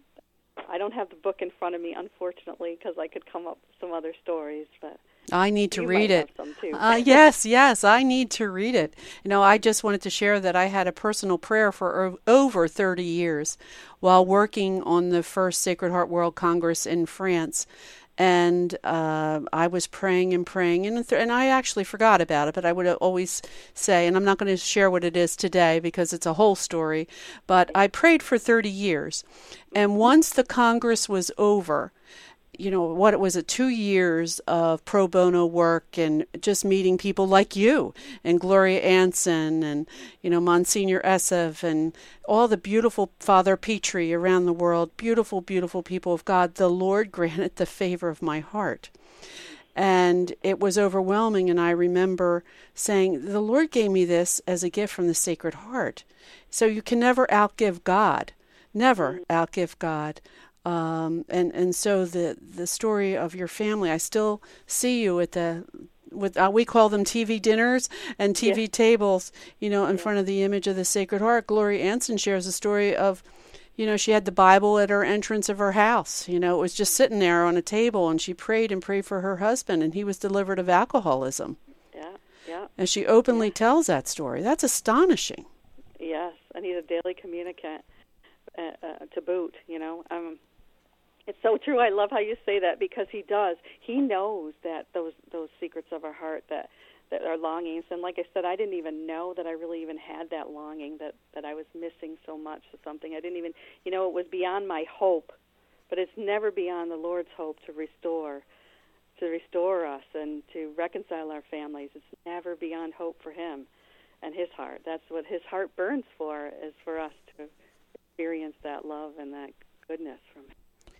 Speaker 3: I don't have the book in front of me, unfortunately, because I could come up with some other stories, but
Speaker 2: I need to
Speaker 3: you
Speaker 2: read
Speaker 3: might
Speaker 2: it.
Speaker 3: Have some too.
Speaker 2: uh, yes, yes, I need to read it. You know, I just wanted to share that I had a personal prayer for o- over thirty years while working on the first Sacred Heart World Congress in France. And uh, I was praying and praying, and, th- and I actually forgot about it, but I would always say, and I'm not going to share what it is today because it's a whole story, but I prayed for thirty years. And once the Congress was over, you know, what it was, a two years of pro bono work and just meeting people like you and Gloria Anson and, you know, Monsignor Esseff and all the beautiful Father Petrie around the world, beautiful, beautiful people of God. The Lord granted the favor of my heart. And it was overwhelming. And I remember saying, the Lord gave me this as a gift from the Sacred Heart. So you can never outgive God, never outgive God. Um, and, and so the, the story of your family, I still see you at the, with uh, we call them T V dinners and T V yeah. tables, you know, in yeah. front of the image of the Sacred Heart. Gloria Anson shares a story of, you know, she had the Bible at her entrance of her house. You know, it was just sitting there on a table, and she prayed and prayed for her husband, and he was delivered of alcoholism.
Speaker 3: Yeah, yeah.
Speaker 2: And she openly
Speaker 3: yeah.
Speaker 2: tells that story. That's astonishing.
Speaker 3: Yes, and he's a daily communicant uh, uh, to boot, you know. Um, It's so true. I love how you say that because he does. He knows that those those secrets of our heart, that, that are longings. And like I said, I didn't even know that I really even had that longing, that, that I was missing so much of something. I didn't even, you know, it was beyond my hope. But it's never beyond the Lord's hope to restore, to restore us and to reconcile our families. It's never beyond hope for Him. and his heart. That's what his heart burns for, is for us to experience that love and that goodness from him.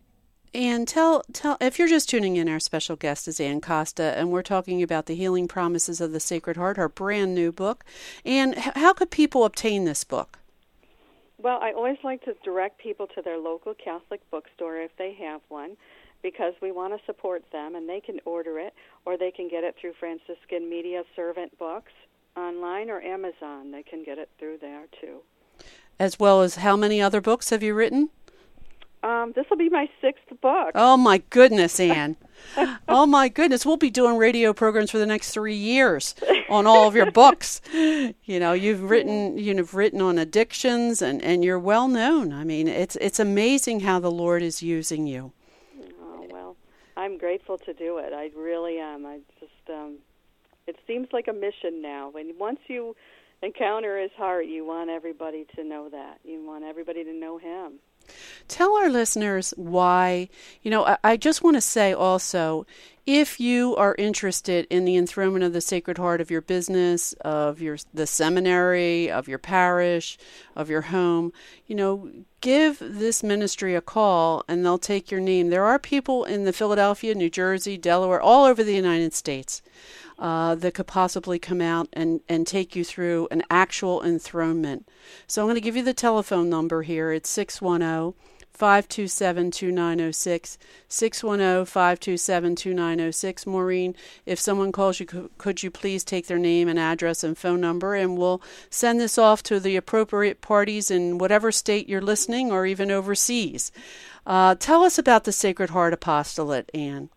Speaker 2: And tell, tell, if you're just tuning in, our special guest is Ann Costa, and we're talking about the Healing Promises of the Sacred Heart, her brand new book. And how could people obtain this book?
Speaker 3: Well, I always like to direct people to their local Catholic bookstore if they have one, because we want to support them, and they can order it, or they can get it through Franciscan Media Servant Books online, or Amazon. They can get it through there, too.
Speaker 2: As well as how many other books have you written?
Speaker 3: Um, this will be my sixth book.
Speaker 2: Oh, my goodness, Ann. Oh, my goodness. We'll be doing radio programs for the next three years on all of your books. You know, you've written you've written on addictions, and, and you're well known. I mean, it's it's amazing how the Lord is using you.
Speaker 3: Oh, well, I'm grateful to do it. I really am. I just, um, it seems like a mission now. When once you encounter his heart, you want everybody to know that. You want everybody to know him.
Speaker 2: Tell our listeners why, you know, I, I just want to say also, if you are interested in the enthronement of the Sacred Heart of your business, of your the seminary, of your parish, of your home, you know, give this ministry a call and they'll take your name. There are people in the Philadelphia, New Jersey, Delaware, all over the United States uh, that could possibly come out and, and take you through an actual enthronement. So I'm going to give you the telephone number here. It's six one zero, five two seven, two nine zero six, six one zero, five two seven, two nine zero six. Maureen, if someone calls you, could you please take their name and address and phone number, and we'll send this off to the appropriate parties in whatever state you're listening or even overseas. Uh, tell us about the Sacred Heart Apostolate, Ann.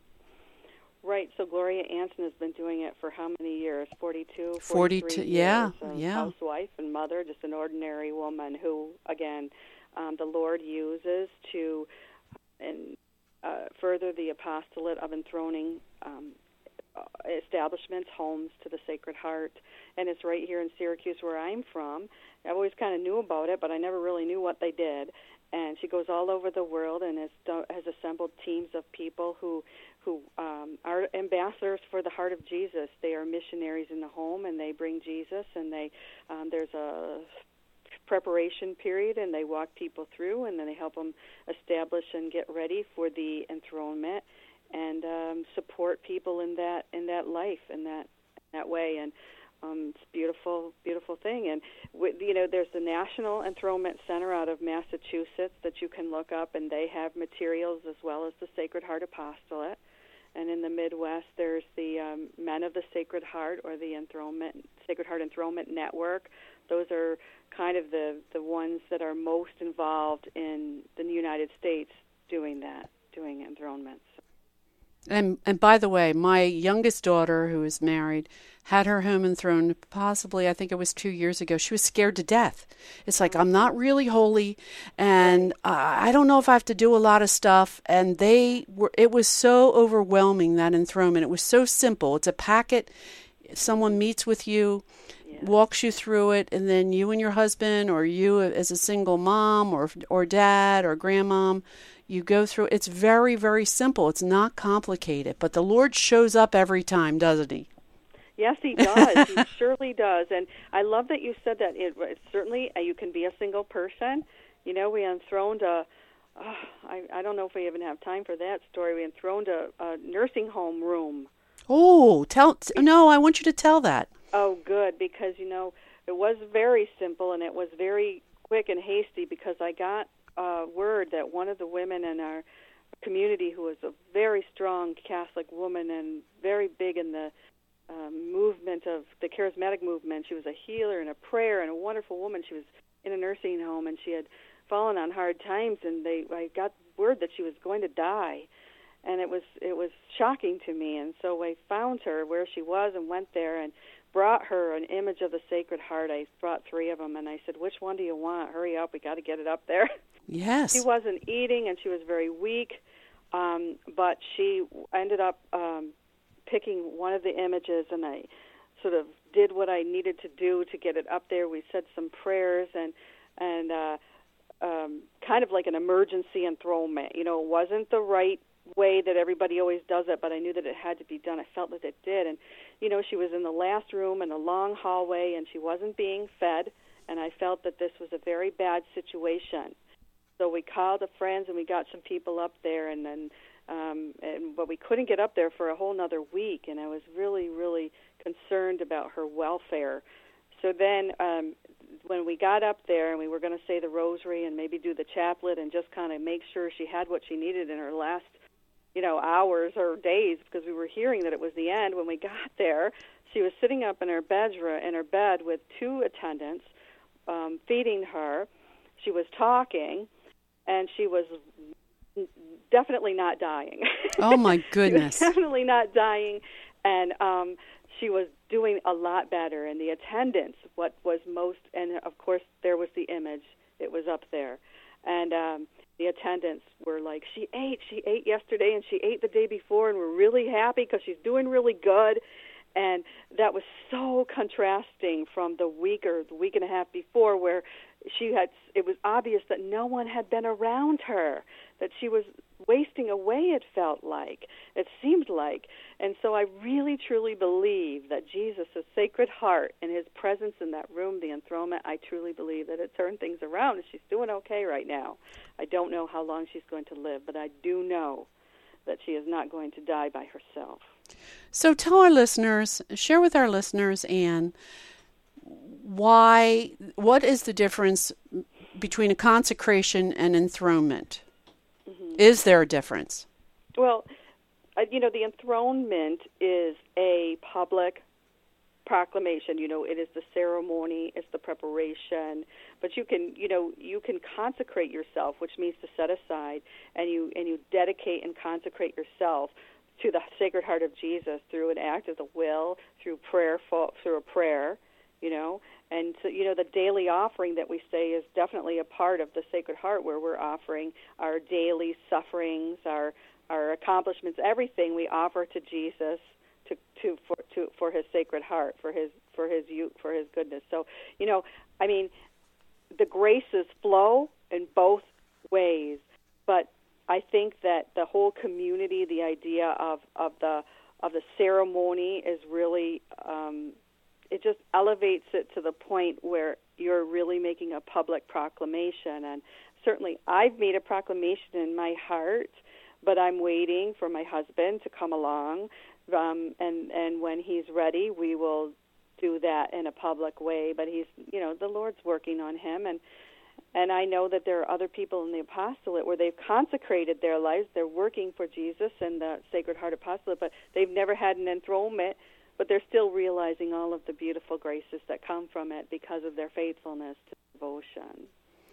Speaker 3: Right, so Gloria Anson has been doing it for how many years? forty-two,
Speaker 2: forty-two, yeah,
Speaker 3: years. A
Speaker 2: yeah.
Speaker 3: Housewife and mother, just an ordinary woman who, again, um, the Lord uses to and uh, further the apostolate of enthroning um, establishments, homes to the Sacred Heart. And it's right here in Syracuse where I'm from. I always kind of knew about it, but I never really knew what they did. And she goes all over the world and has, has assembled teams of people who who um, are ambassadors for the heart of Jesus. They are missionaries in the home, and they bring Jesus, and they um, there's a preparation period, and they walk people through, and then they help them establish and get ready for the enthronement, and um, support people in that in that life in that that way. And Um, it's a beautiful, beautiful thing. And, with, you know, there's the National Enthronement Center out of Massachusetts that you can look up, and they have materials as well as the Sacred Heart Apostolate. And in the Midwest, there's the um, Men of the Sacred Heart, or the Enthronement Sacred Heart Enthronement Network. Those are kind of the, the ones that are most involved in the United States doing that, doing enthronements.
Speaker 2: And and by the way, my youngest daughter, who is married, had her home enthroned possibly, I think it was two years ago. She was scared to death. It's like, I'm not really holy, and uh, I don't know if I have to do a lot of stuff. And they were. It was so overwhelming, that enthronement. It was so simple. It's a packet. Someone meets with you, yeah. walks you through it, and then you and your husband, or you as a single mom, or or dad, or grandmom, you go through. It's very, very simple. It's not complicated, but the Lord shows up every time, doesn't he?
Speaker 3: Yes, he does. He surely does. And I love that you said that. It, it certainly, uh, you can be a single person. You know, we enthroned a, oh, I, I don't know if we even have time for that story. We enthroned a, a nursing home room.
Speaker 2: Oh, tell, no, I want you to tell that.
Speaker 3: Oh, good, because, you know, it was very simple, and it was very quick and hasty, because I got uh, word that one of the women in our community, who was a very strong Catholic woman and very big in the um, movement of the charismatic movement, she was a healer and a prayer and a wonderful woman. She was in a nursing home, and she had fallen on hard times, and they I got word that she was going to die. And it was it was shocking to me, and so I found her where she was and went there and brought her an image of the Sacred Heart. I brought three of them, and I said, which one do you want? Hurry up, we got to get it up there.
Speaker 2: Yes.
Speaker 3: She wasn't eating, and she was very weak, um, but she ended up um, picking one of the images, and I sort of did what I needed to do to get it up there. We said some prayers, and and uh, um, kind of like an emergency enthronement. You know, it wasn't the right way that everybody always does it, but I knew that it had to be done. I felt that it did. And, you know, she was in the last room in a long hallway, and she wasn't being fed, and I felt that this was a very bad situation. So we called the friends, and we got some people up there, and then, um, and, but we couldn't get up there for a whole nother week, and I was really, really concerned about her welfare. So then um, when we got up there and we were going to say the rosary and maybe do the chaplet and just kind of make sure she had what she needed in her last, you know, hours or days, because we were hearing that it was the end, when we got there, she was sitting up in her bedroom, in her bed with two attendants um, feeding her. She was talking, and she was definitely not dying.
Speaker 2: Oh, my goodness.
Speaker 3: She was definitely not dying, and um, she was doing a lot better. And the attendants, what was most, and of course there was the image, it was up there, and um, the attendants were like, she ate, she ate yesterday, and she ate the day before, and we're really happy because she's doing really good. And that was so contrasting from the week or the week and a half before, where she had, it was obvious that no one had been around her, that she was wasting away, it felt like, it seemed like. And so I really, truly believe that Jesus' Sacred Heart and his presence in that room, the enthronement, I truly believe that it turned things around, and she's doing okay right now. I don't know how long she's going to live, but I do know that she is not going to die by herself.
Speaker 2: So tell our listeners, share with our listeners, Anne, why, what is the difference between a consecration and enthronement? Mm-hmm. Is there a difference?
Speaker 3: Well, uh, you know, the enthronement is a public proclamation. You know, it is the ceremony, it's the preparation, but you can, you know, you can consecrate yourself, which means to set aside, and you and you dedicate and consecrate yourself to the Sacred Heart of Jesus through an act of the will, through prayer, through a prayer, you know, and so, you know, the daily offering that we say is definitely a part of the Sacred Heart, where we're offering our daily sufferings, our our accomplishments, everything we offer to Jesus to to for to for his Sacred Heart, for his for his for his goodness. So, you know, I mean, the graces flow in both ways, but I think that the whole community, the idea of, of the of the ceremony is really, um, it just elevates it to the point where you're really making a public proclamation. And certainly I've made a proclamation in my heart, but I'm waiting for my husband to come along, um, and, and when he's ready, we will do that in a public way. But he's, you know, the Lord's working on him, and And I know that there are other people in the apostolate where they've consecrated their lives. They're working for Jesus and the Sacred Heart Apostolate, but they've never had an enthronement, but they're still realizing all of the beautiful graces that come from it because of their faithfulness to devotion.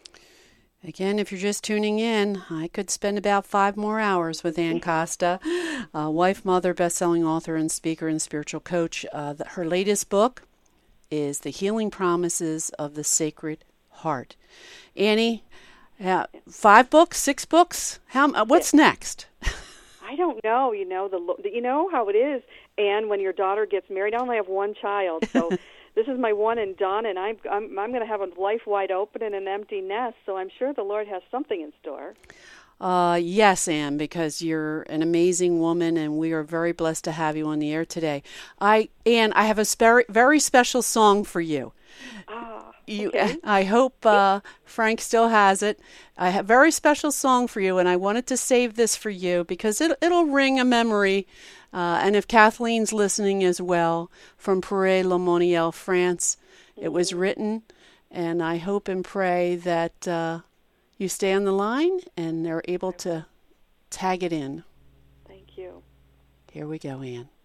Speaker 2: Again, if you're just tuning in, I could spend about five more hours with Anne Costa, uh, wife, mother, best-selling author, and speaker and spiritual coach. Uh, the, her latest book is The Healing Promises of the Sacred Heart. Annie, uh, five books, six books? How? What's next?
Speaker 3: I don't know. You know the you know how it is, Anne. When your daughter gets married, I only have one child, so this is my one and done, and I'm I'm, I'm going to have a life wide open and an empty nest. So I'm sure the Lord has something in store.
Speaker 2: Uh, yes, Anne, because you're an amazing woman, and we are very blessed to have you on the air today. I, Anne, I have a very very special song for you.
Speaker 3: Ah.
Speaker 2: You,
Speaker 3: okay.
Speaker 2: I hope uh, Frank still has it. I have a very special song for you, and I wanted to save this for you because it, it'll ring a memory. Uh, and if Kathleen's listening as well, from Paray-le-Monial, France, mm-hmm. It was written, and I hope and pray that uh, you stay on the line and they're able to tag it in.
Speaker 3: Thank you.
Speaker 2: Here we go, Anne.